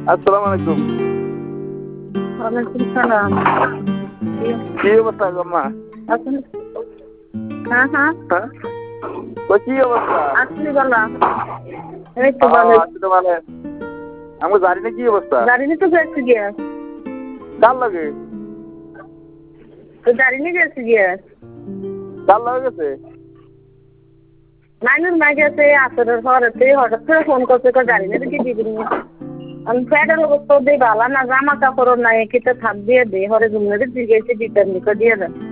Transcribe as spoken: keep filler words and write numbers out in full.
আসসালামু আলাইকুম। ওয়ালাইকুম সালাম। কি অবস্থা আম্মা? আপনি হ্যাঁ হ্যাঁ হ্যাঁ তো কি অবস্থা? আসলে বলা এই তো ভালো। আসলে মানে আমি জানি না কি অবস্থা। গাড়ি নিতে গেছি গিয়া কার লাগে? তো গাড়ি নিয়ে গেছি গিয়া কার লাগে গেছে? নাইনুর মা গেছে আসরের পরেতে হঠাৎ করে ফোন করছে তো গাড়ি নিয়ে কি দিবি আমি ফ্যাটের অবস্থা দিয়ে ভালো না জামা কাপড় নাই কিতে থাক দিয়ে দে হরে ঘুমনে দিয়ে গেছে দিতার নিকো দিয়ে দেন